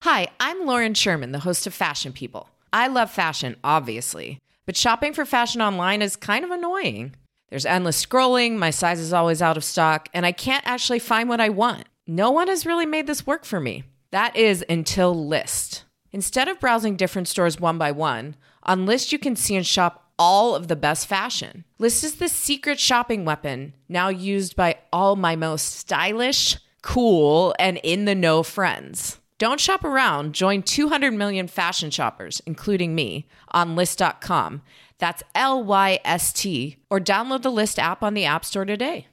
Hi, I'm Lauren Sherman, the host of Fashion People. I love fashion, obviously, but shopping for fashion online is kind of annoying. There's endless scrolling, my size is always out of stock, and I can't actually find what I want. No one has really made this work for me. That is until Lyst. Instead of browsing different stores one by one, on Lyst you can see and shop all of the best fashion. Lyst is the secret shopping weapon, now used by all my most stylish, cool, and in-the-know friends. Don't shop around. Join 200 million fashion shoppers, including me, on Lyst.com. That's Lyst, or download the Lyst app on the App Store today.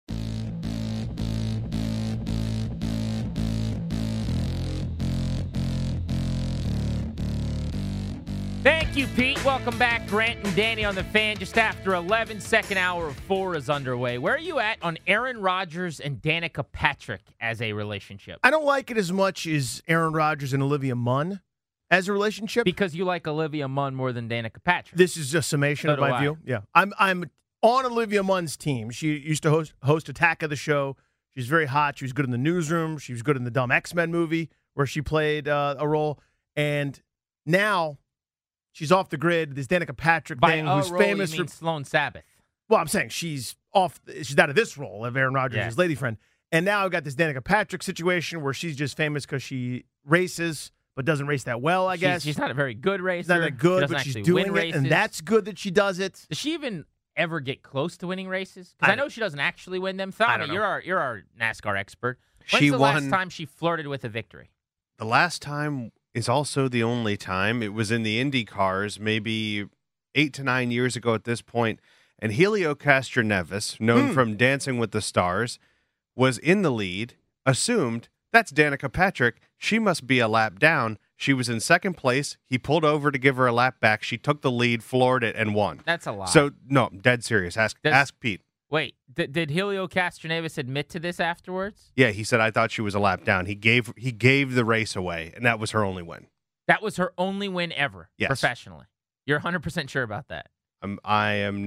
Thank you, Pete. Welcome back. Grant and Danny on the Fan just after 11. Second hour of 4 is underway. Where are you at on Aaron Rodgers and Danica Patrick as a relationship? I don't like it as much as Aaron Rodgers and Olivia Munn as a relationship. Because you like Olivia Munn more than Danica Patrick. This is just summation of my view. Yeah, I'm on Olivia Munn's team. She used to host Attack of the Show. She's very hot. She was good in the newsroom. She was good in the dumb X-Men movie where she played a role. And now she's off the grid. This Danica Patrick thing, who's famous for Sloan Sabbath. Well, I'm saying she's off. She's out of this role of Aaron Rodgers' lady friend. And now I've got this Danica Patrick situation where she's just famous because she races, but doesn't race that well, I guess. She's not a very good racer. She's not that good, but she's doing it, and that's good that she does it. Does she even ever get close to winning races? Because I know she doesn't actually win them. Thana, you're our NASCAR expert. When's the last time she flirted with a victory? The last time is also the only time. It was in the Indy cars, maybe 8 to 9 years ago at this point, and Helio Castroneves, known from Dancing with the Stars, was in the lead, assumed that's Danica Patrick. She must be a lap down. She was in second place. He pulled over to give her a lap back. She took the lead, floored it, and won. That's a lie. So, no, dead serious. Ask Pete. Wait, did Helio Castroneves admit to this afterwards? Yeah, he said, I thought she was a lap down. He gave the race away, and that was her only win. That was her only win ever, professionally. You're 100% sure about that? I am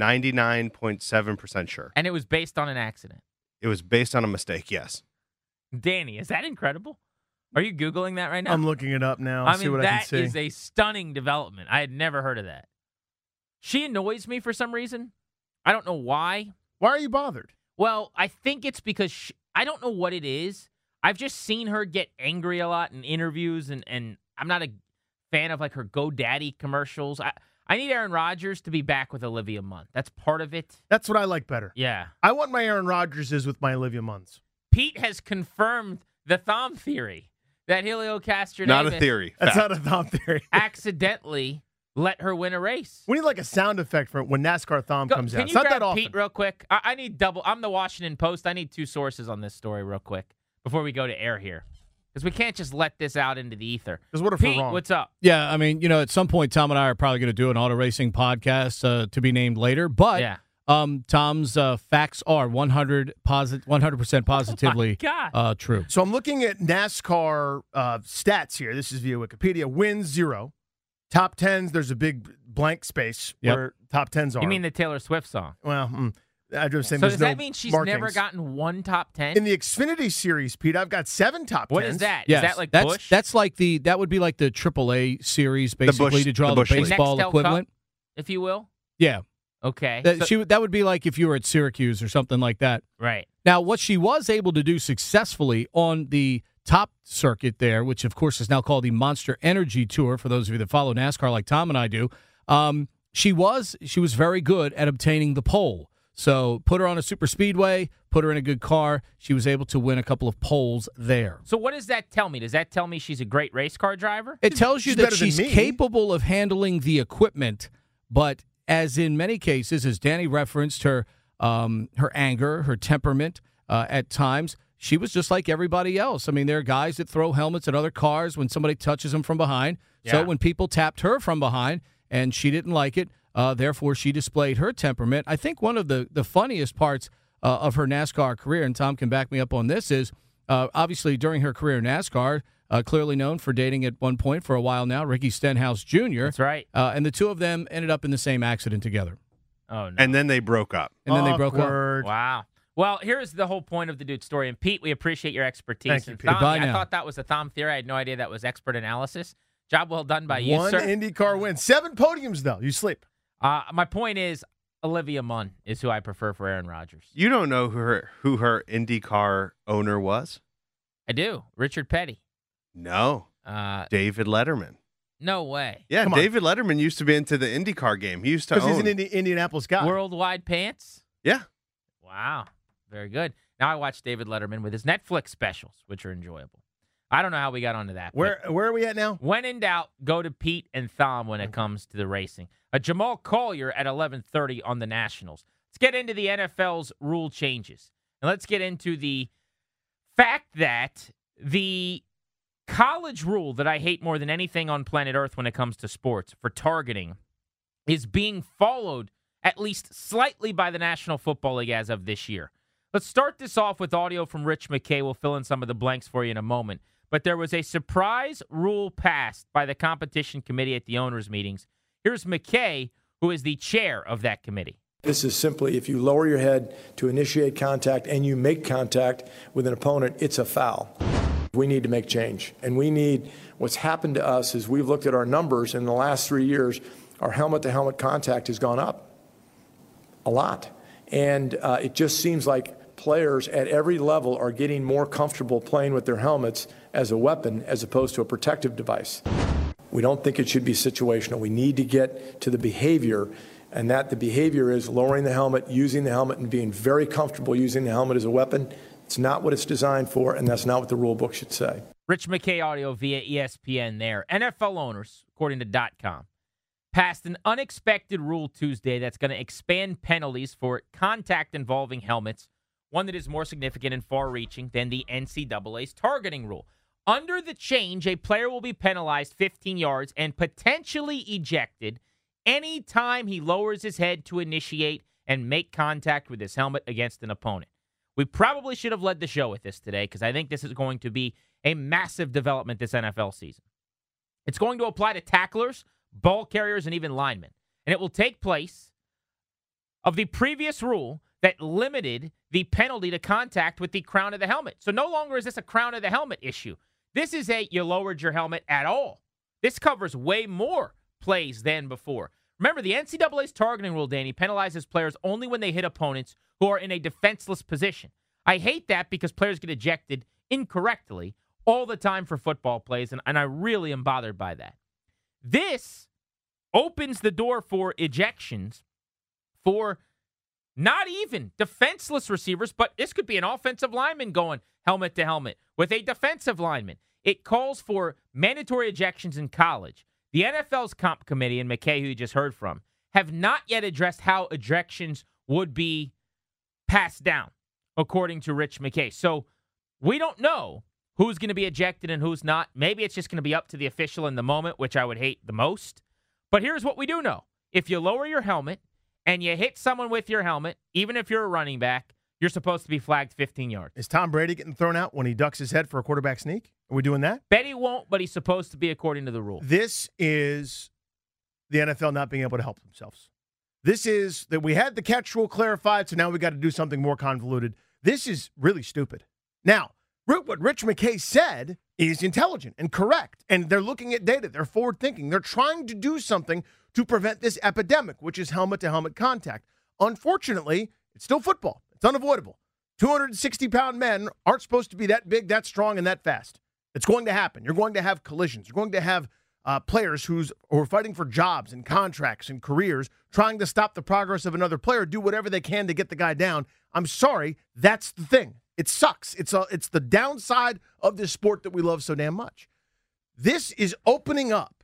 99.7% sure. And it was based on an accident? It was based on a mistake, yes. Danny, is that incredible? Are you Googling that right now? I'm looking it up now. See what I can see. That is a stunning development. I had never heard of that. She annoys me for some reason. I don't know why. Why are you bothered? Well, I think it's because I don't know what it is. I've just seen her get angry a lot in interviews, and I'm not a fan of like her GoDaddy commercials. I need Aaron Rodgers to be back with Olivia Munn. That's part of it. That's what I like better. Yeah. I want my Aaron Rodgerses with my Olivia Munns. Pete has confirmed the thumb theory that Helio Castroneves... Not a theory. That's not a thumb theory. accidentally let her win a race. We need like a sound effect for when NASCAR thumb comes out. Can you grab Pete real quick? I need double. I'm the Washington Post. I need 2 sources on this story real quick before we go to air here. Because we can't just let this out into the ether. Because what if Pete, we're wrong? What's up? Yeah, I mean, at some point, Tom and I are probably going to do an auto racing podcast to be named later. But Tom's facts are 100% positively true. So I'm looking at NASCAR stats here. This is via Wikipedia. Wins 0. Top 10s, there's a big blank space where top 10s are. You mean the Taylor Swift song? Well, I just saying. So does that mean she's never gotten one top 10? In the Xfinity Series, Pete, I've got 7 top 10s. What is that? Yes. Is that like Busch? That's like that would be like the AAA Series, basically, to draw the baseball Nextel equivalent. Cup, if you will? Yeah. Okay. That would be like if you were at Syracuse or something like that. Right. Now, what she was able to do successfully on the top circuit there, which of course is now called the Monster Energy Tour, for those of you that follow NASCAR like Tom and I do, she was very good at obtaining the pole. So put her on a super speedway, put her in a good car. She was able to win a couple of poles there. So what does that tell me? Does that tell me she's a great race car driver? It tells you that she's capable of handling the equipment, but as in many cases, as Danny referenced, her anger, her temperament at times, she was just like everybody else. I mean, there are guys that throw helmets at other cars when somebody touches them from behind. Yeah. So when people tapped her from behind and she didn't like it, therefore she displayed her temperament. I think one of the funniest parts of her NASCAR career, and Tom can back me up on this, is obviously during her career in NASCAR, clearly known for dating at one point for a while now, Ricky Stenhouse Jr. That's right. And the two of them ended up in the same accident together. Oh, no. And then they broke up. Wow. Well, here's the whole point of the dude story. And Pete, we appreciate your expertise. Thank you, And Pete. Thom, Goodbye I now. thought that was a Thom theory. I had no idea that was expert analysis. Job well done by you, One sir. IndyCar win. 7 podiums, though. You sleep. My point is, Olivia Munn is who I prefer for Aaron Rodgers. You don't know who her IndyCar owner was? I do. Richard Petty. No. David Letterman. No way. Yeah, Come on. David Letterman used to be into the IndyCar game. He used to Because own. he's an Indianapolis guy. Worldwide pants? Yeah. Wow. Very good. Now I watch David Letterman with his Netflix specials, which are enjoyable. I don't know how we got onto that. Where are we at now? When in doubt, go to Pete and Thom when it comes to the racing. Jamal Collier at 11:30 on the Nationals. Let's get into the NFL's rule changes. And let's get into the fact that the college rule that I hate more than anything on planet Earth when it comes to sports for targeting is being followed at least slightly by the National Football League as of this year. Let's start this off with audio from Rich McKay. We'll fill in some of the blanks for you in a moment. But there was a surprise rule passed by the competition committee at the owners' meetings. Here's McKay, who is the chair of that committee. This is simply, if you lower your head to initiate contact and you make contact with an opponent, it's a foul. We need to make change. And what's happened to us is we've looked at our numbers in the last 3 years, our helmet-to-helmet contact has gone up a lot. And it just seems like players at every level are getting more comfortable playing with their helmets as a weapon as opposed to a protective device. We don't think it should be situational. We need to get to the behavior, and that the behavior is lowering the helmet, using the helmet, and being very comfortable using the helmet as a weapon. It's not what it's designed for, and that's not what the rule book should say. Rich McKay audio via ESPN there. NFL owners, according to .com, passed an unexpected rule Tuesday that's going to expand penalties for contact involving helmets, one that is more significant and far-reaching than the NCAA's targeting rule. Under the change, a player will be penalized 15 yards and potentially ejected any time he lowers his head to initiate and make contact with his helmet against an opponent. We probably should have led the show with this today because I think this is going to be a massive development this NFL season. It's going to apply to tacklers, ball carriers, and even linemen. And it will take place of the previous rule that limited the penalty to contact with the crown of the helmet. So no longer is this a crown of the helmet issue. This is you lowered your helmet at all. This covers way more plays than before. Remember, the NCAA's targeting rule, Danny, penalizes players only when they hit opponents who are in a defenseless position. I hate that because players get ejected incorrectly all the time for football plays, and I really am bothered by that. This opens the door for ejections for not even defenseless receivers, but this could be an offensive lineman going helmet to helmet with a defensive lineman. It calls for mandatory ejections in college. The NFL's comp committee and McKay, who you just heard from, have not yet addressed how ejections would be passed down, according to Rich McKay. So we don't know who's going to be ejected and who's not. Maybe it's just going to be up to the official in the moment, which I would hate the most. But here's what we do know. If you lower your helmet and you hit someone with your helmet, even if you're a running back, you're supposed to be flagged 15 yards. Is Tom Brady getting thrown out when he ducks his head for a quarterback sneak? Are we doing that? Bet he won't, but he's supposed to be according to the rule. This is the NFL not being able to help themselves. This is that we had the catch rule clarified, so now we got to do something more convoluted. This is really stupid. Now, what Rich McKay said is intelligent and correct, and they're looking at data. They're forward-thinking. They're trying to do something to prevent this epidemic, which is helmet-to-helmet contact. Unfortunately, it's still football. It's unavoidable. 260-pound men aren't supposed to be that big, that strong, and that fast. It's going to happen. You're going to have collisions. You're going to have players who are fighting for jobs and contracts and careers, trying to stop the progress of another player, do whatever they can to get the guy down. I'm sorry, that's the thing. It sucks. It's the downside of this sport that we love so damn much. This is opening up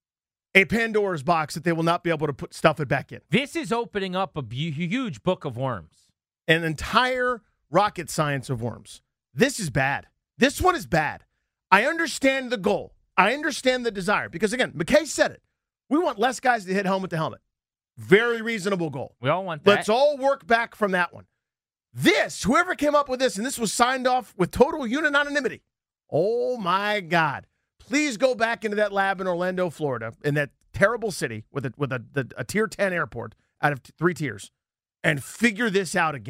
a Pandora's box that they will not be able to stuff it back in. This is opening up a huge book of worms. An entire rocket science of worms. This is bad. This one is bad. I understand the goal. I understand the desire. Because, again, McKay said it. We want less guys to hit helmet to helmet. Very reasonable goal. We all want that. Let's all work back from that one. This, whoever came up with this, and this was signed off with total unanimity. Oh, my God. Please go back into that lab in Orlando, Florida, in that terrible city with a Tier 10 airport out of 3 tiers, and figure this out again.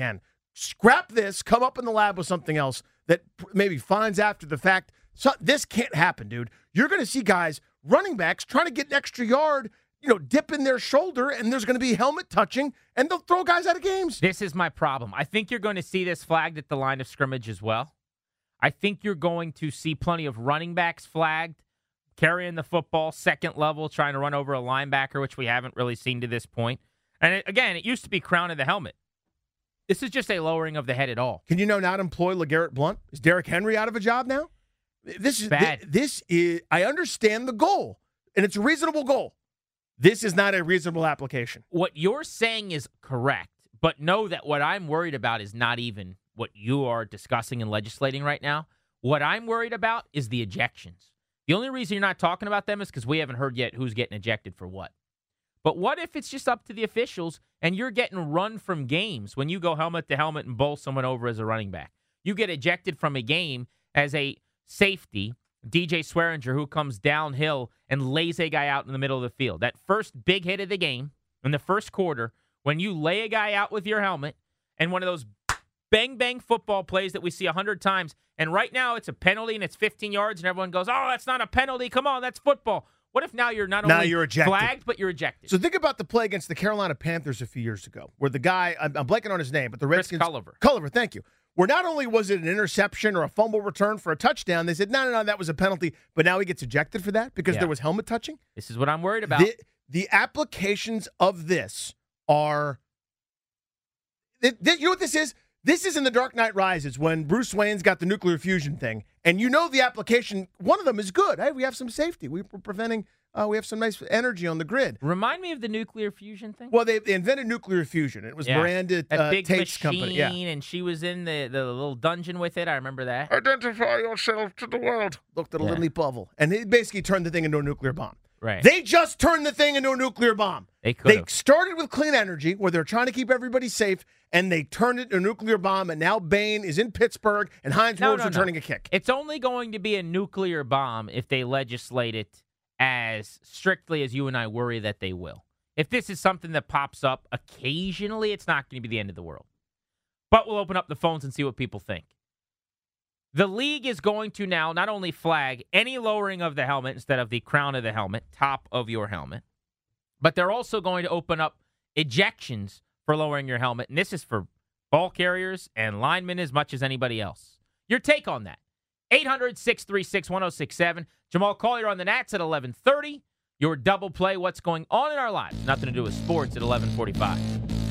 scrap this, come up in the lab with something else that maybe finds after the fact. So this can't happen, dude. You're going to see guys, running backs, trying to get an extra yard, dipping their shoulder, and there's going to be helmet touching, and they'll throw guys out of games. This is my problem. I think you're going to see this flagged at the line of scrimmage as well. I think you're going to see plenty of running backs flagged, carrying the football, second level, trying to run over a linebacker, which we haven't really seen to this point. And it used to be crown of the helmet. This is just a lowering of the head at all. Can you not employ LeGarrette Blount? Is Derrick Henry out of a job now? This is bad. This is. I understand the goal, and it's a reasonable goal. This is not a reasonable application. What you're saying is correct, but know that what I'm worried about is not even what you are discussing and legislating right now. What I'm worried about is the ejections. The only reason you're not talking about them is because we haven't heard yet who's getting ejected for what. But what if it's just up to the officials and you're getting run from games when you go helmet to helmet and bowl someone over as a running back? You get ejected from a game as a safety, DJ Swearinger, who comes downhill and lays a guy out in the middle of the field. That first big hit of the game in the first quarter, when you lay a guy out with your helmet and one of those bang-bang football plays that we see 100 times, and right now it's a penalty and it's 15 yards and everyone goes, oh, that's not a penalty. Come on, that's football. What if now you're not only flagged, but you're ejected? So think about the play against the Carolina Panthers a few years ago, where the guy, I'm blanking on his name, but the Redskins. Culliver, thank you. Where not only was it an interception or a fumble return for a touchdown, they said, no, that was a penalty, but now he gets ejected for that because there was helmet touching? This is what I'm worried about. The applications of this are, you know what this is? This is in The Dark Knight Rises when Bruce Wayne's got the nuclear fusion thing. And the application, one of them is good. Hey, we have some safety. We're preventing, we have some nice energy on the grid. Remind me of the nuclear fusion thing. Well, they invented nuclear fusion. It was Miranda Tate's company. And she was in the little dungeon with it. I remember that. Identify yourself to the world. Looked at a little Pavel. And they basically turned the thing into a nuclear bomb. Right. They just turned the thing into a nuclear bomb. They started with clean energy, where they're trying to keep everybody safe, and they turned it into a nuclear bomb, and now Bain is in Pittsburgh, and Heinz Ward's returning a kick. It's only going to be a nuclear bomb if they legislate it as strictly as you and I worry that they will. If this is something that pops up occasionally, it's not going to be the end of the world. But we'll open up the phones and see what people think. The league is going to now not only flag any lowering of the helmet instead of the crown of the helmet, top of your helmet, but they're also going to open up ejections for lowering your helmet. And this is for ball carriers and linemen as much as anybody else. Your take on that? 800-636-1067. Jamal Collier on the Nats at 11:30. Your double play, what's going on in our lives? Nothing to do with sports at 11:45.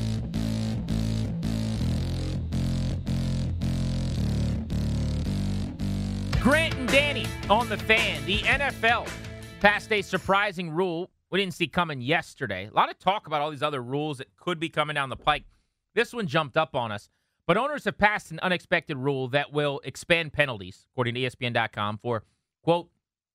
Grant and Danny on the Fan. The NFL passed a surprising rule we didn't see coming yesterday. A lot of talk about all these other rules that could be coming down the pike. This one jumped up on us. But owners have passed an unexpected rule that will expand penalties, according to ESPN.com, for, quote,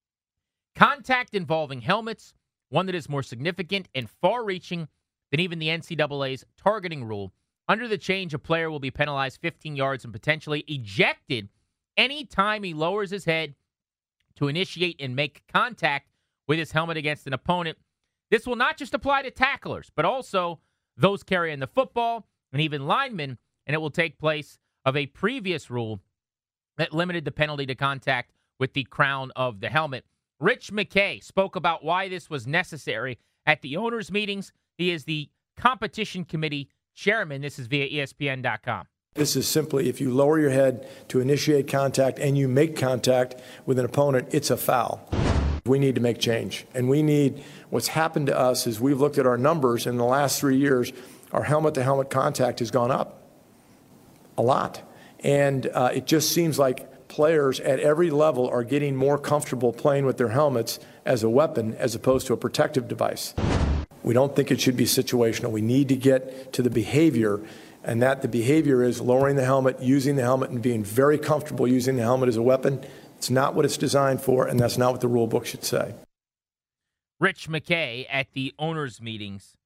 contact involving helmets, one that is more significant and far-reaching than even the NCAA's targeting rule. Under the change, a player will be penalized 15 yards and potentially ejected any time he lowers his head to initiate and make contact with his helmet against an opponent. This will not just apply to tacklers, but also those carrying the football and even linemen, and it will take place of a previous rule that limited the penalty to contact with the crown of the helmet. Rich McKay spoke about why this was necessary at the owners' meetings. He is the competition committee chairman. This is via ESPN.com. This is simply, if you lower your head to initiate contact and you make contact with an opponent, it's a foul. We need to make change. And what's happened to us is we've looked at our numbers in the last 3 years, our helmet-to-helmet contact has gone up a lot. And it just seems like players at every level are getting more comfortable playing with their helmets as a weapon as opposed to a protective device. We don't think it should be situational. We need to get to the behavior, and that the behavior is lowering the helmet, using the helmet, and being very comfortable using the helmet as a weapon. It's not what it's designed for, and that's not what the rule book should say. Rich McKay at the owners' meetings.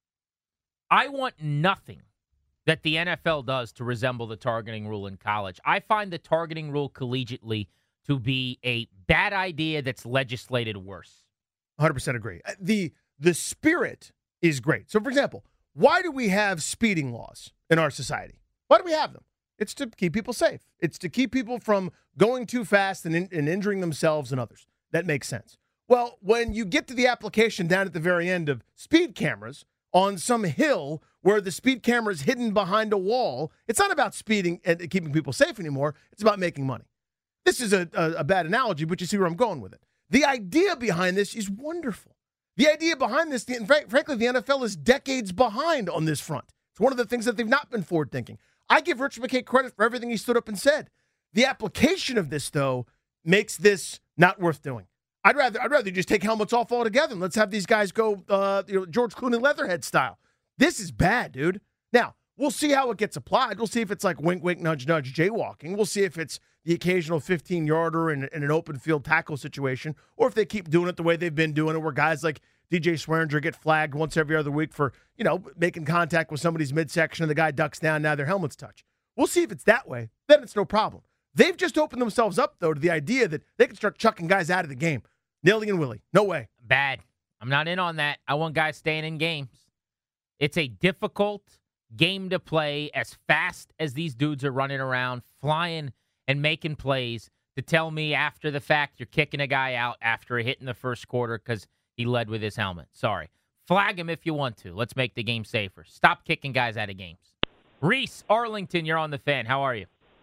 I want nothing that the NFL does to resemble the targeting rule in college. I find the targeting rule collegiately to be a bad idea that's legislated worse. 100% agree. The spirit is great. So, for example, why do we have speeding laws in our society? Why do we have them? It's to keep people safe. It's to keep people from going too fast and injuring themselves and others. That makes sense. Well, when you get to the application down at the very end of speed cameras on some hill where the speed camera is hidden behind a wall, it's not about speeding and keeping people safe anymore. It's about making money. This is a bad analogy, but you see where I'm going with it. The idea behind this is wonderful. The idea behind this, frankly, the NFL is decades behind on this front. It's one of the things that they've not been forward thinking. I give Rich McKay credit for everything he stood up and said. The application of this, though, makes this not worth doing. I'd rather just take helmets off altogether and let's have these guys go George Clooney Leatherhead style. This is bad, dude. Now, we'll see how it gets applied. We'll see if it's like wink, wink, nudge, nudge jaywalking. We'll see if it's the occasional 15-yarder in an open field tackle situation, or if they keep doing it the way they've been doing it, where guys like DJ Swearinger get flagged once every other week for, making contact with somebody's midsection and the guy ducks down, now their helmet's touch. We'll see if it's that way. Then it's no problem. They've just opened themselves up, though, to the idea that they can start chucking guys out of the game. Nilly and Willie. No way. Bad. I'm not in on that. I want guys staying in games. It's a difficult game to play as fast as these dudes are running around, flying and making plays, to tell me after the fact you're kicking a guy out after a hit in the first quarter because he led with his helmet. Sorry. Flag him if you want to. Let's make the game safer. Stop kicking guys out of games. Reese, Arlington, you're on the Fan. How are you?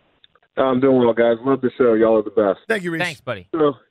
I'm doing well, guys. Love the show. Y'all are the best. Thank you, Reese. Thanks, buddy.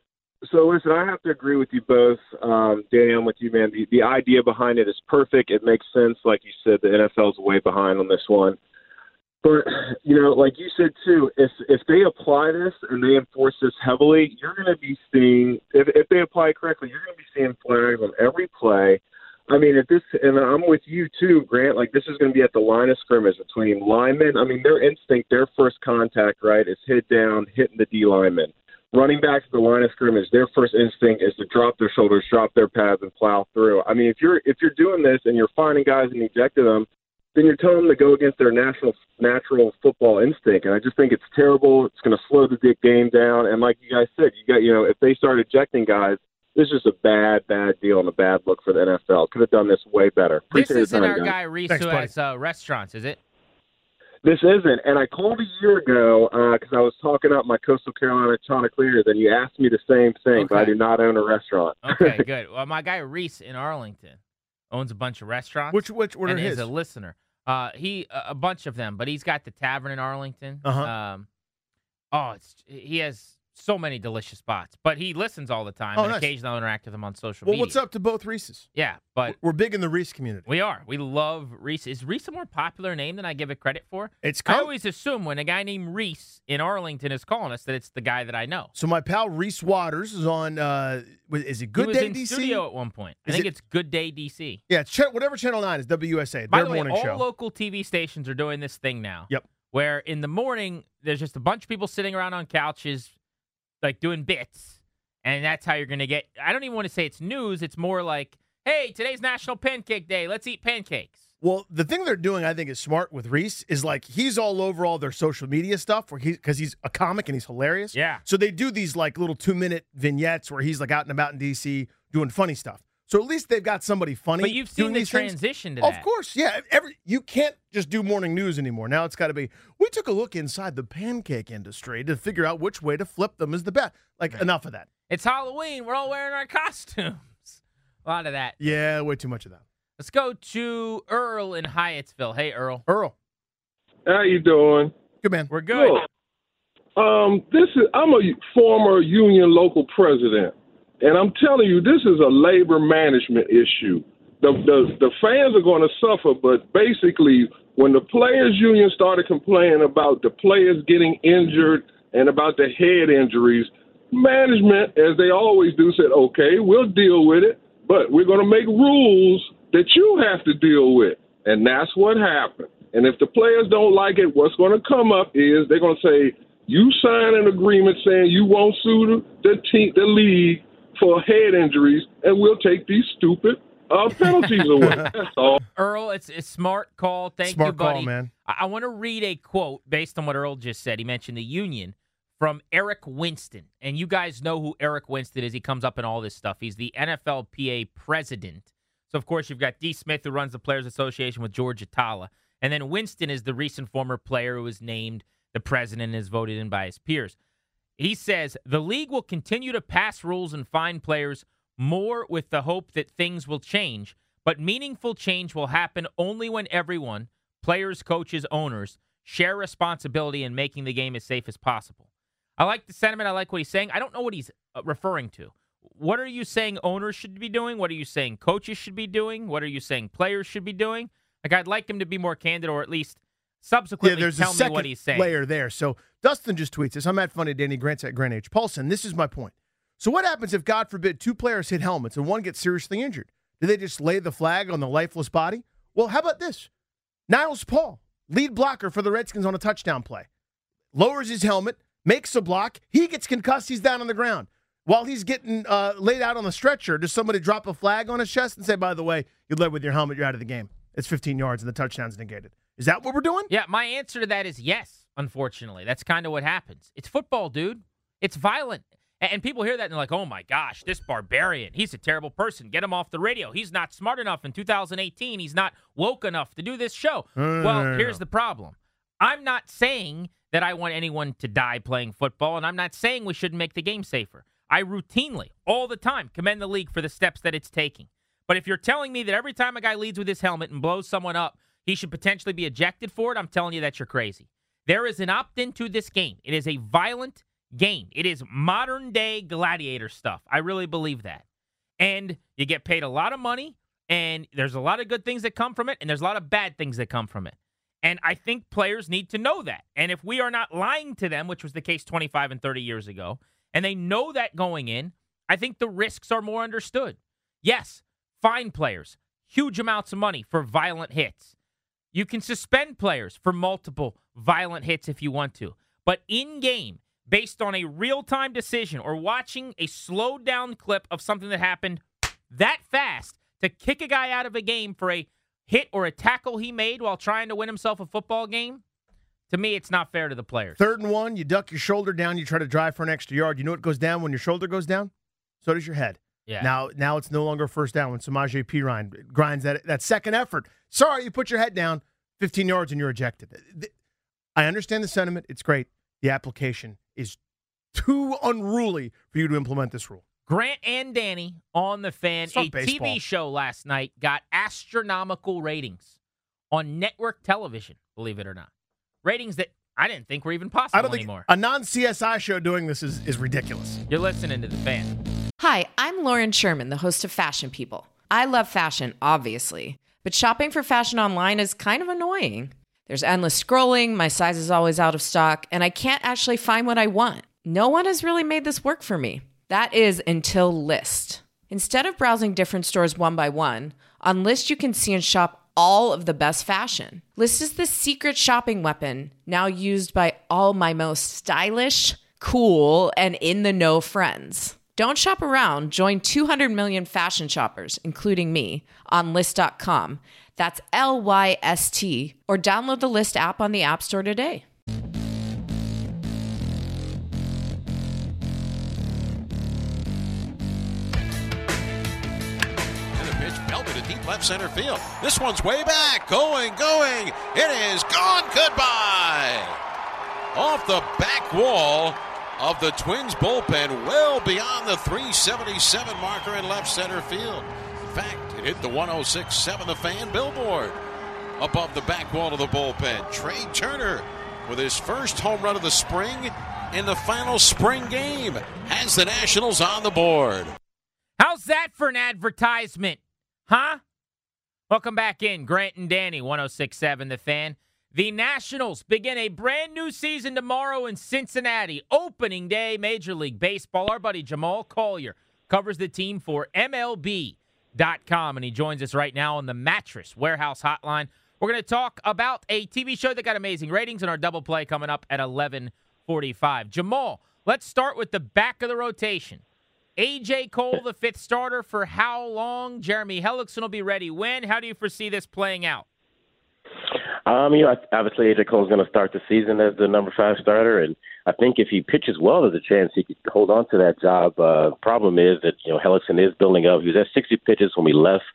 So listen, I have to agree with you both. Danny, I'm with you, man. The idea behind it is perfect. It makes sense. Like you said, the NFL's way behind on this one. But, like you said, too, if they apply this and they enforce this heavily, you're going to be seeing, if they apply it correctly, you're going to be seeing flags on every play. I mean, and I'm with you, too, Grant, like this is going to be at the line of scrimmage between linemen. I mean, their instinct, their first contact, right, is head down, hitting the D lineman. Running back to the line of scrimmage, their first instinct is to drop their shoulders, drop their pads, and plow through. I mean, if you're doing this and you're finding guys and ejecting them, then you're telling them to go against their natural football instinct. And I just think it's terrible. It's going to slow the game down. And like you guys said, if they start ejecting guys, this is just a bad deal and a bad look for the NFL. Could have done this way better. This isn't our guy, Reese, who has restaurants, is it? This isn't. And I called a year ago because I was talking up my Coastal Carolina Chanticleers, and you asked me the same thing, but I do not own a restaurant. Okay, good. Well, my guy Reese in Arlington owns a bunch of restaurants. Which one are his? He's a listener. He a bunch of them, but he's got the Tavern in Arlington. He has so many delicious spots, but he listens all the time. And occasionally I'll interact with him on social media. Well, what's up to both Reeses? Yeah, but we're big in the Reese community. We are. We love Reese. Is Reese a more popular name than I give it credit for? I always assume when a guy named Reese in Arlington is calling us that it's the guy that I know. So my pal Reese Waters is on. Is it Good Day DC? He was in studio at one point. I think it's Good Day DC. Yeah, it's whatever Channel 9 is. WUSA. By the way, morning show. all local TV stations are doing this thing now. Yep. Where in the morning there's just a bunch of people sitting around on couches, like doing bits, and that's how you're going to get. I don't even want to say it's news. It's more like, hey, today's National Pancake Day. Let's eat pancakes. Well, the thing they're doing, I think, is smart with Reese is like he's all over all their social media stuff because he's a comic and he's hilarious. Yeah. So they do these like little 2-minute vignettes where he's like out and about in DC doing funny stuff. So at least they've got somebody funny. But you've seen the transition to that. Of course, yeah. You can't just do morning news anymore. Now it's got to be, we took a look inside the pancake industry to figure out which way to flip them is the best. Enough of that. It's Halloween. We're all wearing our costumes. A lot of that. Yeah, way too much of that. Let's go to Earl in Hyattsville. Hey, Earl. Earl. How you doing? Good, man. We're good. Good. I'm a former union local president. And I'm telling you, this is a labor management issue. The fans are going to suffer, but basically, when the players' union started complaining about the players getting injured and about the head injuries, management, as they always do, said, okay, we'll deal with it, but we're going to make rules that you have to deal with. And that's what happened. And if the players don't like it, what's going to come up is they're going to say, you sign an agreement saying you won't sue the league for head injuries, and we'll take these stupid penalties away. That's all. Earl, it's a smart call. Thank you, buddy. Smart call, man. I want to read a quote based on what Earl just said. He mentioned the union from Eric Winston. And you guys know who Eric Winston is. He comes up in all this stuff. He's the NFLPA president. So, of course, you've got D. Smith, who runs the Players Association with George Atala. And then Winston is the recent former player who was named the president is voted in by his peers. He says the league will continue to pass rules and fine players more with the hope that things will change, but meaningful change will happen only when everyone, players, coaches, owners, share responsibility in making the game as safe as possible. I like the sentiment. I like what he's saying. I don't know what he's referring to. What are you saying owners should be doing? What are you saying coaches should be doing? What are you saying players should be doing? Like, I'd like him to be more candid, or at least subsequently there's tell a second me what he's saying. Layer there. So Dustin just tweets this. I'm at Funny Danny Grant's at Grant H. Paulson. This is my point. So what happens if, God forbid, two players hit helmets and one gets seriously injured? Do they just lay the flag on the lifeless body? Well, how about this? Niles Paul, lead blocker for the Redskins on a touchdown play, lowers his helmet, makes a block. He gets concussed. He's down on the ground. While he's getting laid out on the stretcher, does somebody drop a flag on his chest and say, by the way, you led with your helmet, you're out of the game? It's 15 yards and the touchdown's negated. Is that what we're doing? Yeah, my answer to that is yes, unfortunately. That's kind of what happens. It's football, dude. It's violent. And people hear that and they're like, oh, my gosh, this barbarian, he's a terrible person. Get him off the radio. He's not smart enough in 2018. He's not woke enough to do this show. Well, here's the problem. I'm not saying that I want anyone to die playing football, and I'm not saying we shouldn't make the game safer. I routinely, all the time, commend the league for the steps that it's taking. But if you're telling me that every time a guy leads with his helmet and blows someone up, he should potentially be ejected for it, I'm telling you that you're crazy. There is an opt-in to this game. It is a violent game. It is modern-day gladiator stuff. I really believe that. And you get paid a lot of money, and there's a lot of good things that come from it, and there's a lot of bad things that come from it. And I think players need to know that. And if we are not lying to them, which was the case 25 and 30 years ago, and they know that going in, I think the risks are more understood. Yes, fine players, huge amounts of money for violent hits. You can suspend players for multiple violent hits if you want to. But in-game, based on a real-time decision or watching a slowed-down clip of something that happened that fast, to kick a guy out of a game for a hit or a tackle he made while trying to win himself a football game, to me, it's not fair to the players. 3rd and 1, you duck your shoulder down, you try to drive for an extra yard. You know what goes down when your shoulder goes down? So does your head. Yeah. Now it's no longer first down when Samaje Perine grinds that second effort. Sorry, you put your head down, 15 yards, and you're ejected. I understand the sentiment. It's great. The application is too unruly for you to implement this rule. Grant and Danny on The Fan, a baseball. TV show last night, got astronomical ratings on network television, believe it or not. Ratings that I didn't think were even possible anymore. A non-CSI show doing this is ridiculous. You're listening to The Fan. Hi, I'm Lauren Sherman, the host of Fashion People. I love fashion, obviously, but shopping for fashion online is kind of annoying. There's endless scrolling, my size is always out of stock, and I can't actually find what I want. No one has really made this work for me. That is until Lyst. Instead of browsing different stores one by one, on Lyst you can see and shop all of the best fashion. Lyst is the secret shopping weapon now used by all my most stylish, cool, and in-the-know friends. Don't shop around. Join 200 million fashion shoppers, including me, on Lyst.com. That's Lyst, or download the Lyst app on the App Store today. Left center field. This one's way back. Going. It is gone. Goodbye. Off the back wall of the Twins bullpen, well beyond the 377 marker in left center field. In fact, it hit the 106.7 The Fan billboard above the back wall of the bullpen. Trey Turner, with his first home run of the spring in the final spring game, has the Nationals on the board. How's that for an advertisement? Huh? Welcome back in. Grant and Danny, 106.7 The Fan. The Nationals begin a brand new season tomorrow in Cincinnati. Opening day, Major League Baseball. Our buddy Jamal Collier covers the team for MLB.com, and he joins us right now on the Mattress Warehouse Hotline. We're going to talk about a TV show that got amazing ratings and our double play coming up at 11:45. Jamal, let's start with the back of the rotation. A.J. Cole, the 5th starter, for how long? Jeremy Hellickson will be ready when? How do you foresee this playing out? Obviously A.J. Cole's going to start the season as the number 5 starter, and I think if he pitches well, there's a chance he could hold on to that job. Problem is that, Hellickson is building up. He was at 60 pitches when we left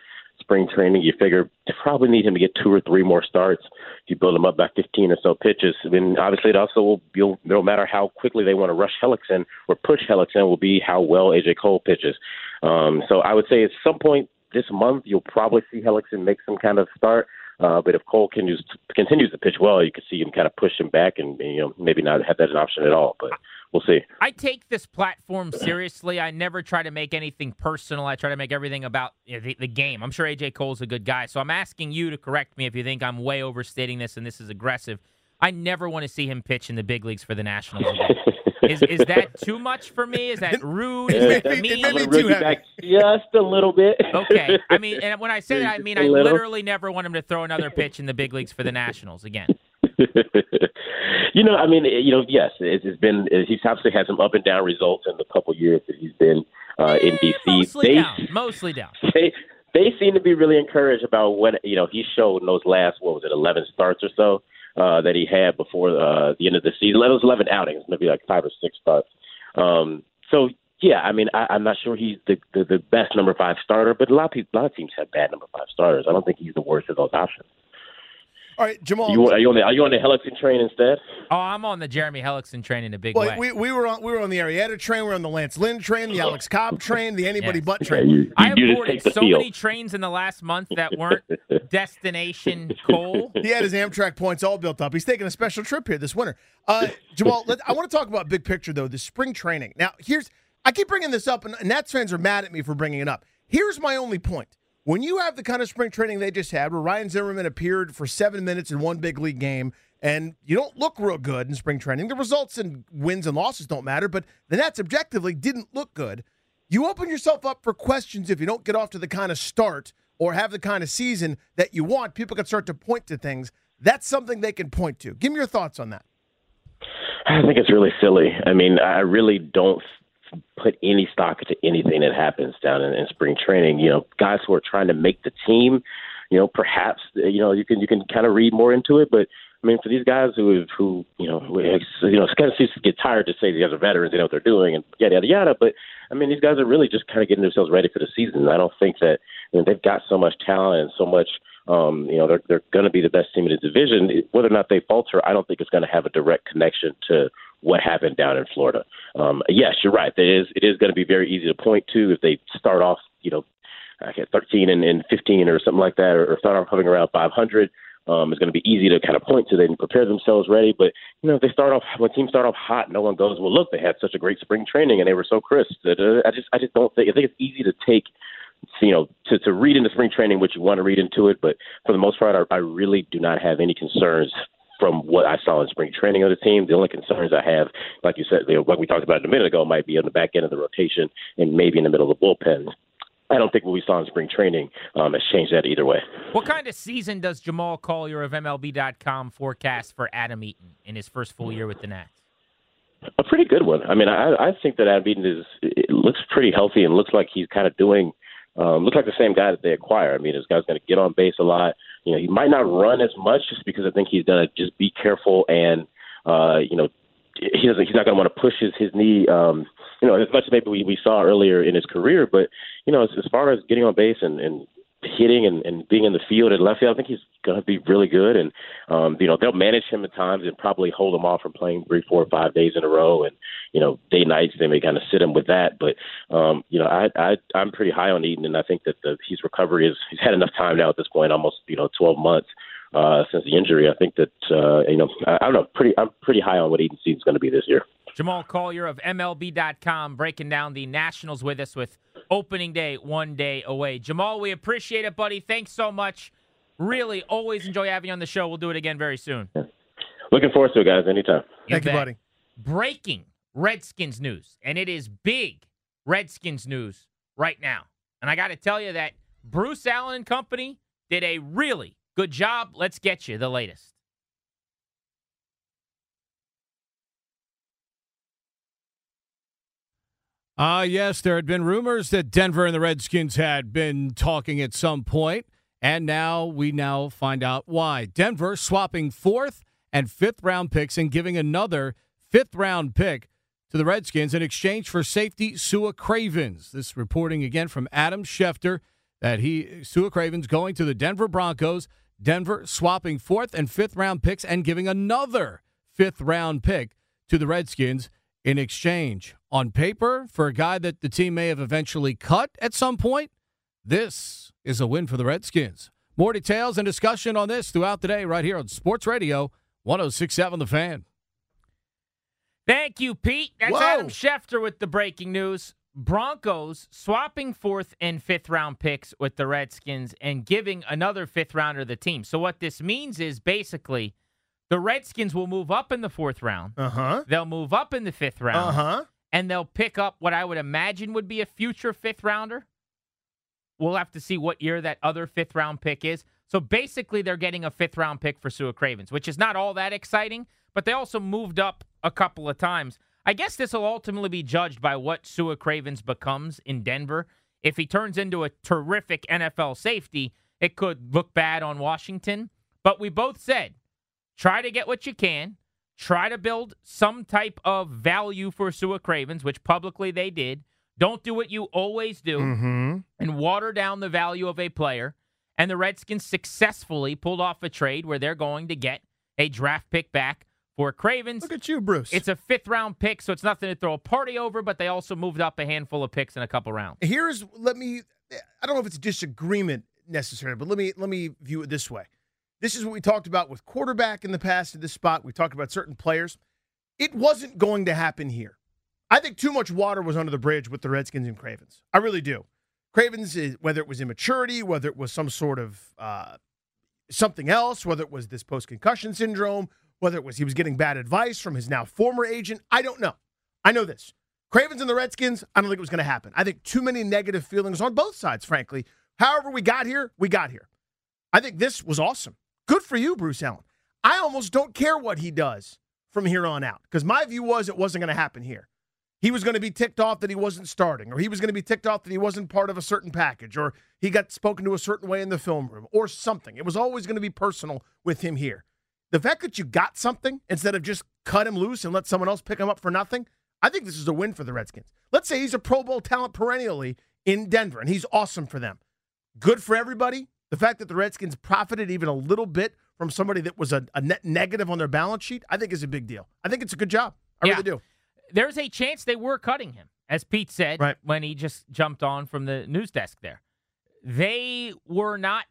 spring training. You figure you probably need him to get 2 or 3 more starts. If you build him up by 15 or so pitches, I mean, obviously it also will, no matter how quickly they want to rush Hellickson or push Hellickson, will be how well A.J. Cole pitches. So I would say at some point this month, you'll probably see Hellickson make some kind of start. But if Cole continues to pitch well, you could see him kind of push him back and maybe not have that as an option at all. But we'll see. I take this platform seriously. I never try to make anything personal. I try to make everything about the game. I'm sure A.J. Cole's a good guy. So I'm asking you to correct me if you think I'm way overstating this and this is aggressive. I never want to see him pitch in the big leagues for the Nationals again. Is that too much for me? Is that rude? Is that mean? I'm going to you back just a little bit. Okay. I mean, and when I say that, I mean I literally never want him to throw another pitch in the big leagues for the Nationals again. Yes, it's been. He's obviously had some up and down results in the couple years that he's been in DC. Mostly down. They seem to be really encouraged about what he showed in those last 11 starts or so that he had before the end of the season. Those 11 outings, maybe like 5 or 6 starts. So yeah, I mean, I'm not sure he's the best number 5 starter, but a lot of teams have bad number 5 starters. I don't think he's the worst of those options. All right, Jamal. Are you on the Hellickson train instead? Oh, I'm on the Jeremy Hellickson train in a big way. We were on the Arrieta train. We were on the Lance Lynn train, the Alex Cobb train, the anybody but train. You I have boarded so many trains in the last month that weren't destination Cole. He had his Amtrak points all built up. He's taking a special trip here this winter. Jamal, I want to talk about big picture though. The spring training. Now, I keep bringing this up, and Nats fans are mad at me for bringing it up. Here's my only point. When you have the kind of spring training they just had, where Ryan Zimmerman appeared for 7 minutes in one big league game, and you don't look real good in spring training, the results and wins and losses don't matter, but the Nats objectively didn't look good. You open yourself up for questions if you don't get off to the kind of start or have the kind of season that you want. People can start to point to things. That's something they can point to. Give me your thoughts on that. I think it's really silly. I mean, I really don't put any stock into anything that happens down in spring training. Guys who are trying to make the team, perhaps you can kind of read more into it. But I mean, for these guys who it's kind of get tired to say these guys are veterans, they know what they're doing, and yada yada yada. But I mean, these guys are really just kind of getting themselves ready for the season. I don't think that they've got so much talent and so much. They're going to be the best team in the division. Whether or not they falter, I don't think it's going to have a direct connection to what happened down in Florida. Yes, you're right. It is going to be very easy to point to if they start off, 13 and 15 or something like that, or start off hovering around 500. It's going to be easy to kind of point to. They can prepare themselves ready. But if when teams start off hot, no one goes, well, look, they had such a great spring training and they were so crisp. I just don't think. I think it's easy to take. To read into spring training what you want to read into it, but for the most part, I really do not have any concerns from what I saw in spring training of the team. The only concerns I have, like you said, like we talked about a minute ago, might be on the back end of the rotation and maybe in the middle of the bullpen. I don't think what we saw in spring training has changed that either way. What kind of season does Jamal Collier of MLB.com forecast for Adam Eaton in his first full year with the Nats? A pretty good one. I mean, I think that Adam Eaton looks pretty healthy and looks like he's kind of doing looks like the same guy that they acquire. I mean, this guy's going to get on base a lot. He might not run as much just because I think he's going to just be careful and, he's not going to want to push his knee, as much as maybe we saw earlier in his career. But, as far as getting on base and hitting and being in the field and left field, I think he's going to be really good. And, they'll manage him at times and probably hold him off from playing 3, 4, 5 days in a row. And, day nights, they may kind of sit him with that. But, I'm pretty high on Eaton, and I think that his recovery he's had enough time now at this point, almost, 12 months since the injury. I think that, I don't know, I'm pretty high on what Eaton's season's going to be this year. Jamal Collier of MLB.com breaking down the Nationals with us with opening day 1 day away. Jamal, we appreciate it, buddy. Thanks so much. Really, always enjoy having you on the show. We'll do it again very soon. Looking forward to it, guys. Anytime. Thank you, buddy. Breaking Redskins news, and it is big Redskins news right now. And I got to tell you that Bruce Allen and company did a really good job. Let's get you the latest. Yes, there had been rumors that Denver and the Redskins had been talking at some point, and now we find out why. Denver swapping 4th and 5th round picks and giving another 5th round pick to the Redskins in exchange for safety Sua Cravens. This reporting again from Adam Schefter. that Sua Craven's going to the Denver Broncos, Denver swapping 4th and 5th round picks and giving another 5th round pick to the Redskins in exchange. On paper, for a guy that the team may have eventually cut at some point, this is a win for the Redskins. More details and discussion on this throughout the day right here on Sports Radio 106.7 The Fan. Thank you, Pete. That's Whoa. Adam Schefter with the breaking news. Broncos swapping 4th and 5th round picks with the Redskins and giving another 5th rounder to the team. So what this means is basically the Redskins will move up in the 4th round. Uh-huh. They'll move up in the 5th round. Uh-huh. And they'll pick up what I would imagine would be a future 5th rounder. We'll have to see what year that other 5th round pick is. So basically they're getting a 5th round pick for Sua Cravens, which is not all that exciting, but they also moved up a couple of times. I guess this will ultimately be judged by what Sua Cravens becomes in Denver. If he turns into a terrific NFL safety, it could look bad on Washington. But we both said, try to get what you can. Try to build some type of value for Sua Cravens, which publicly they did. Don't do what you always do and water down the value of a player. And the Redskins successfully pulled off a trade where they're going to get a draft pick back for Cravens. Look at you, Bruce. It's a 5th round pick, so it's nothing to throw a party over, but they also moved up a handful of picks in a couple rounds. I don't know if it's disagreement necessarily, but let me view it this way. This is what we talked about with quarterback in the past at this spot. We talked about certain players. It wasn't going to happen here. I think too much water was under the bridge with the Redskins and Cravens. I really do. Cravens, whether it was immaturity, whether it was some sort of something else, whether it was this post-concussion syndrome, whether it was he was getting bad advice from his now former agent, I don't know. I know this. Cravens and the Redskins, I don't think it was going to happen. I think too many negative feelings on both sides, frankly. However we got here, we got here. I think this was awesome. Good for you, Bruce Allen. I almost don't care what he does from here on out because my view was it wasn't going to happen here. He was going to be ticked off that he wasn't starting, or he was going to be ticked off that he wasn't part of a certain package, or he got spoken to a certain way in the film room, or something. It was always going to be personal with him here. The fact that you got something instead of just cut him loose and let someone else pick him up for nothing, I think this is a win for the Redskins. Let's say he's a Pro Bowl talent perennially in Denver, and he's awesome for them. Good for everybody. The fact that the Redskins profited even a little bit from somebody that was a net negative on their balance sheet, I think is a big deal. I think it's a good job. I really do. There's a chance they were cutting him, as Pete said when he just jumped on from the news desk there. They were not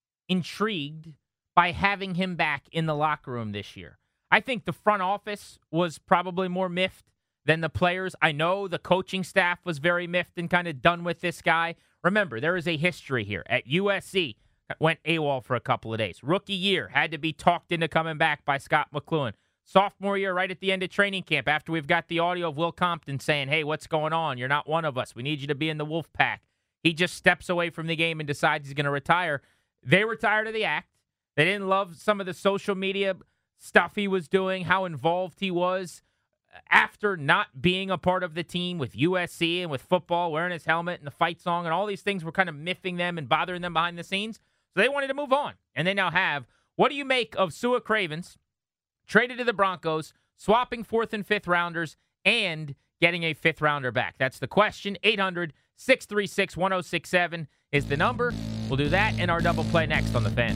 intrigued by having him back in the locker room this year. I think the front office was probably more miffed than the players. I know the coaching staff was very miffed and kind of done with this guy. Remember, there is a history here. At USC, went AWOL for a couple of days. Rookie year, had to be talked into coming back by Scott McCloughan. Sophomore year, right at the end of training camp, after we've got the audio of Will Compton saying, hey, what's going on? You're not one of us. We need you to be in the Wolf Pack. He just steps away from the game and decides he's going to retire. They were tired of the act. They didn't love some of the social media stuff he was doing, how involved he was after not being a part of the team with USC and with football, wearing his helmet and the fight song, and all these things were kind of miffing them and bothering them behind the scenes. So they wanted to move on. And they now have. What do you make of Sua Cravens traded to the Broncos, swapping 4th and 5th rounders, and getting a 5th rounder back? That's the question. 800-636-1067 is the number. We'll do that in our double play next on The Fan.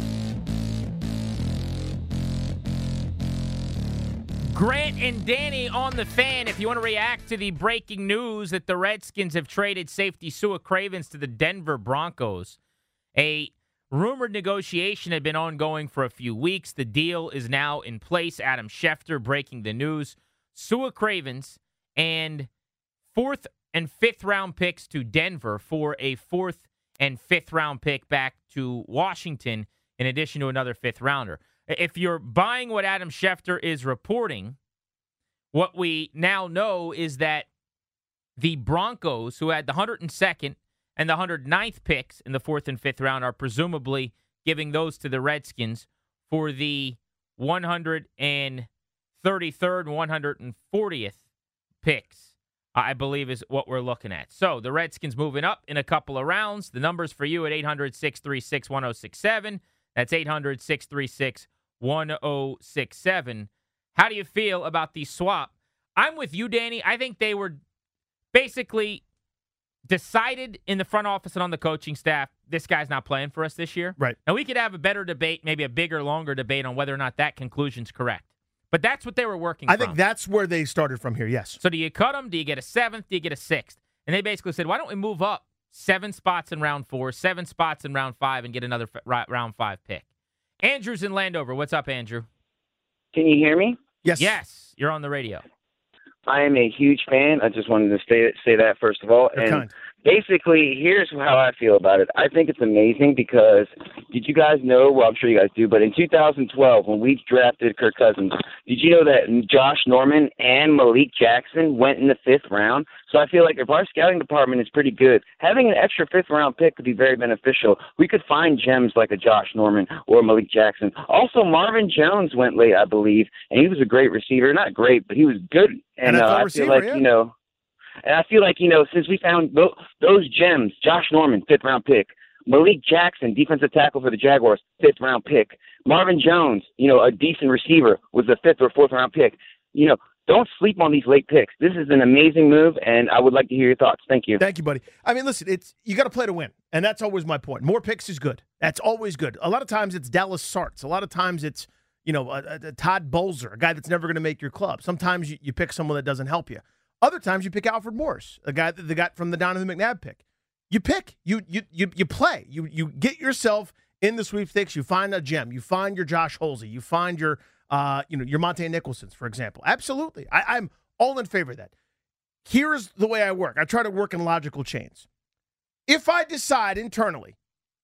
Grant and Danny on The Fan. If you want to react to the breaking news that the Redskins have traded safety Sua Cravens to the Denver Broncos, a rumored negotiation had been ongoing for a few weeks. The deal is now in place. Adam Schefter breaking the news. Sua Cravens and 4th and 5th round picks to Denver for a 4th and 5th round pick back to Washington, in addition to another 5th rounder. If you're buying what Adam Schefter is reporting, what we now know is that the Broncos, who had the 102nd and the 109th picks in the 4th and 5th round, are presumably giving those to the Redskins for the 133rd and 140th picks, I believe is what we're looking at. So the Redskins moving up in a couple of rounds. The numbers for you at 800-636-1067. That's 800-636-1067. How do you feel about the swap? I'm with you, Danny. I think they were basically decided in the front office and on the coaching staff, this guy's not playing for us this year. Right. And we could have a better debate, maybe a bigger, longer debate on whether or not that conclusion's correct. But that's what they were working I from. think that's where they started from here, yes. So do you cut them? Do you get a 7th? Do you get a 6th? And they basically said, why don't we move up 7 spots in round 4, 7 spots in round 5, and get another round 5 pick? Andrew's in Landover. What's up, Andrew? Can you hear me? Yes. Yes, you're on the radio. I am a huge fan. I just wanted to say that first of all. You're and kind. basically, here's how I feel about it. I think it's amazing because did you guys know, well, I'm sure you guys do, but in 2012, when we drafted Kirk Cousins, did you know that Josh Norman and Malik Jackson went in the 5th round? So I feel like if our scouting department is pretty good, having an extra 5th round pick could be very beneficial. We could find gems like a Josh Norman or Malik Jackson. Also, Marvin Jones went late, I believe, and he was a great receiver. Not great, but he was good. And I feel like, yeah. And I feel like, since we found those gems, Josh Norman, 5th round pick, Malik Jackson, defensive tackle for the Jaguars, 5th round pick, Marvin Jones, a decent receiver, was a 5th or 4th round pick. Don't sleep on these late picks. This is an amazing move, and I would like to hear your thoughts. Thank you. Thank you, buddy. I mean, listen, you got to play to win, and that's always my point. More picks is good. That's always good. A lot of times it's Dallas Sartz. A lot of times it's, a Todd Bolzer, a guy that's never going to make your club. Sometimes you pick someone that doesn't help you. Other times you pick Alfred Morris, the guy that got from the Donovan McNabb pick. You pick, you play, you get yourself in the sweepstakes. You find a gem, you find your Josh Holsey, you find your Monte Nicholsons, for example. Absolutely, I'm all in favor of that. Here's the way I work. I try to work in logical chains. If I decide internally,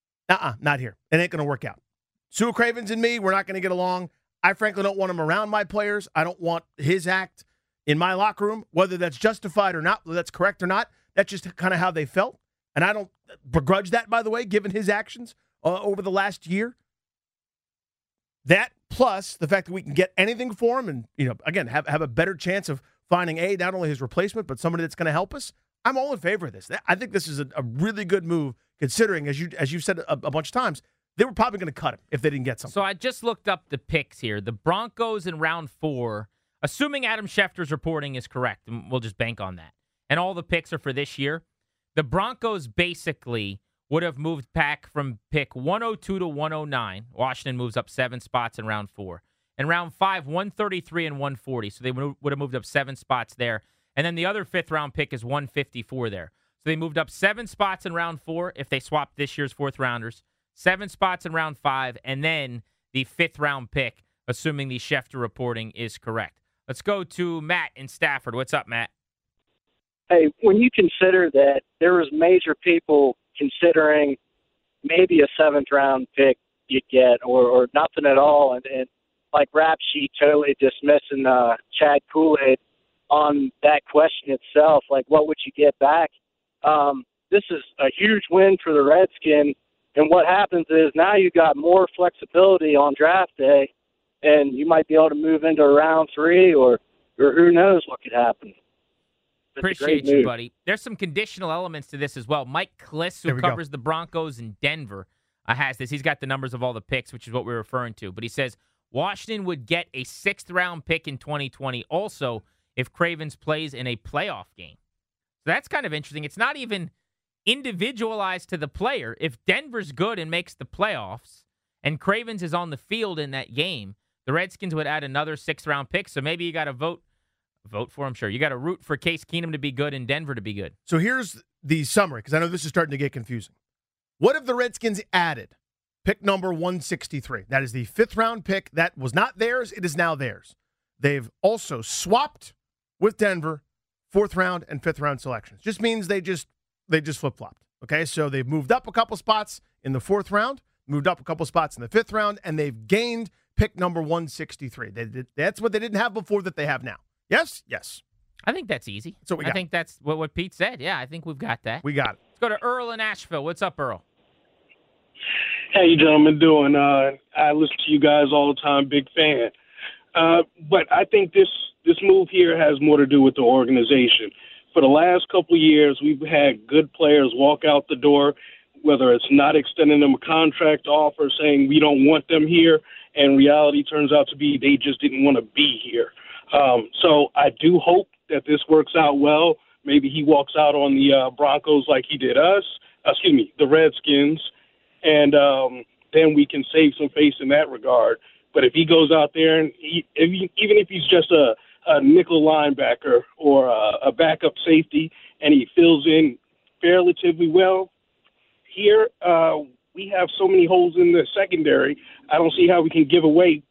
not here, it ain't going to work out. Sue Cravens and me, we're not going to get along. I frankly don't want him around my players. I don't want his act in my locker room, whether that's justified or not, whether that's correct or not. That's just kind of how they felt. And I don't begrudge that, by the way, given his actions over the last year. That plus the fact that we can get anything for him and, again, have a better chance of finding, not only his replacement, but somebody that's going to help us. I'm all in favor of this. I think this is a really good move, considering, as you've said a bunch of times, they were probably going to cut him if they didn't get something. So I just looked up the picks here. The Broncos in round 4, assuming Adam Schefter's reporting is correct, and we'll just bank on that, and all the picks are for this year, the Broncos basically would have moved back from pick 102 to 109. Washington moves up 7 spots in round 4. In round 5, 133 and 140. So they would have moved up 7 spots there. And then the other 5th round pick is 154 there. So they moved up 7 spots in round 4 if they swapped this year's 4th rounders, 7 spots in round 5, and then the 5th round pick, assuming the Schefter reporting is correct. Let's go to Matt in Stafford. What's up, Matt? Hey, when you consider that there was major people considering maybe a 7th round pick you'd get or nothing at all, and like Rap Sheet totally dismissing Chad Kool-Aid on that question itself, like what would you get back? This is a huge win for the Redskins, and what happens is now you got more flexibility on draft day, and you might be able to move into round 3 or who knows what could happen. Appreciate you, buddy. There's some conditional elements to this as well. Mike Kliss, who covers the Broncos in Denver, has this. He's got the numbers of all the picks, which is what we're referring to. But he says Washington would get a 6th round pick in 2020 also if Cravens plays in a playoff game. So that's kind of interesting. It's not even individualized to the player. If Denver's good and makes the playoffs and Cravens is on the field in that game, the Redskins would add another 6th round pick. So maybe you got to vote for him, sure. You got to root for Case Keenum to be good and Denver to be good. So here's the summary, because I know this is starting to get confusing. What if the Redskins added pick number 163? That is the 5th round pick. That was not theirs. It is now theirs. They've also swapped with Denver 4th round and 5th round selections. Just means they just flip-flopped. Okay, so they've moved up a couple spots in the 4th round, moved up a couple spots in the 5th round, and they've gained pick number 163. That's what they didn't have before that they have now. Yes? Yes. I think that's easy. That's what we got. I think that's what Pete said. Yeah, I think we've got that. We got it. Let's go to Earl in Asheville. What's up, Earl? How you gentlemen doing? I listen to you guys all the time, big fan. But I think this move here has more to do with the organization. For the last couple of years, we've had good players walk out the door, whether it's not extending them a contract offer, saying we don't want them here, and reality turns out to be they just didn't want to be here. So I do hope that this works out well maybe he walks out on the Broncos like he did us. The Redskins, and then we can save some face in that regard. But if he goes out there and even if he's just a nickel linebacker or a backup safety and he fills in relatively well, here we have so many holes in the secondary. I don't see how we can give away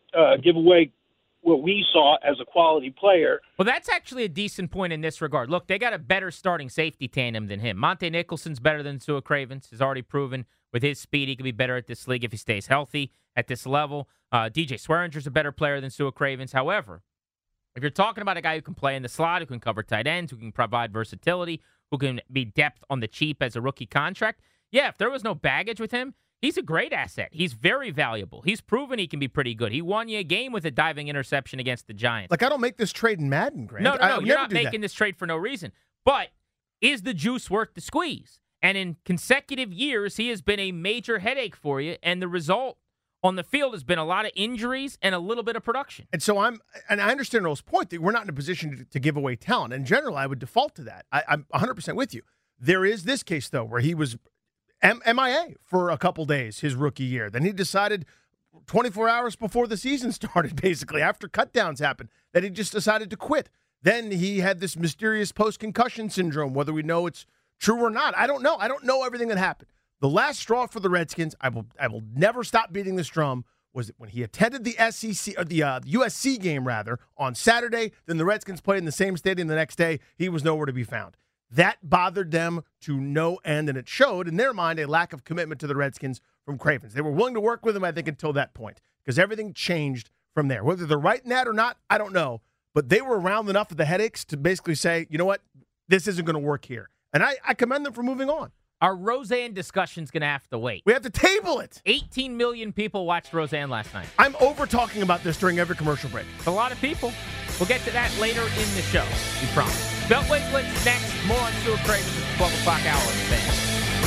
what we saw as a quality player. Well, that's actually a decent point in this regard. Look, they got a better starting safety tandem than him. Monte Nicholson's better than Sua Cravens. He's already proven with his speed he could be better at this league if he stays healthy at this level. DJ Swearinger's a better player than Sua Cravens. However, if you're talking about a guy who can play in the slot, who can cover tight ends, who can provide versatility, who can be depth on the cheap as a rookie contract, yeah, if there was no baggage with him, he's a great asset. He's very valuable. He's proven he can be pretty good. He won you a game with a diving interception against the Giants. Like, I don't make this trade in Madden, Grant. No, you're not making this trade for no reason. But is the juice worth the squeeze? And in consecutive years, he has been a major headache for you, and the result on the field has been a lot of injuries and a little bit of production. And so I understand Earl's point that we're not in a position to give away talent. In general, I would default to that. I'm 100% with you. There is this case, though, where he was MIA for a couple days his rookie year. Then he decided 24 hours before the season started, basically, after cutdowns happened, that he just decided to quit. Then he had this mysterious post-concussion syndrome, whether we know it's true or not. I don't know. I don't know everything that happened. The last straw for the Redskins, I will never stop beating this drum, was when he attended the USC game, rather, on Saturday. Then the Redskins played in the same stadium the next day. He was nowhere to be found. That bothered them to no end, and it showed, in their mind, a lack of commitment to the Redskins from Cravens. They were willing to work with him, I think, until that point, because everything changed from there. Whether they're right in that or not, I don't know. But they were around enough of the headaches to basically say, you know what, this isn't going to work here. And I commend them for moving on. Our Roseanne discussion's going to have to wait. We have to table it. 18 million people watched Roseanne last night. I'm over-talking about this during every commercial break. It's a lot of people. We'll get to that later in the show, we promise. Beltway Blitz next. More on Sua Cravens at the 12 o'clock hour. Thanks.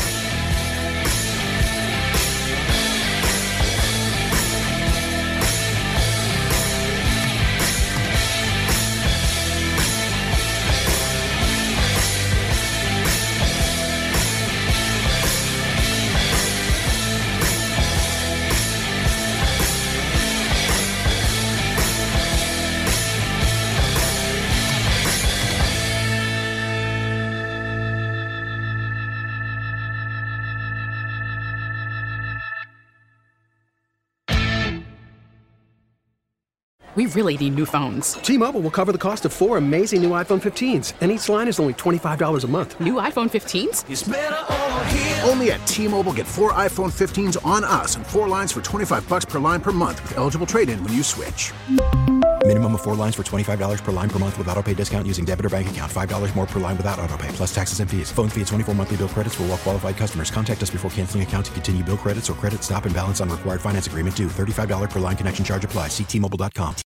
We really need new phones. T-Mobile will cover the cost of 4 amazing new iPhone 15s, and each line is only $25 a month. New iPhone 15s? It's better over here. Only at T-Mobile, get 4 iPhone 15s on us and 4 lines for $25 per line per month with eligible trade-in when you switch. Minimum of 4 lines for $25 per line per month with autopay discount using debit or bank account. $5 more per line without autopay, plus taxes and fees. Phone fee at 24 monthly bill credits for well-qualified customers. Contact us before canceling account to continue bill credits or credit stop and balance on required finance agreement due. $35 per line connection charge applies. See T-Mobile.com.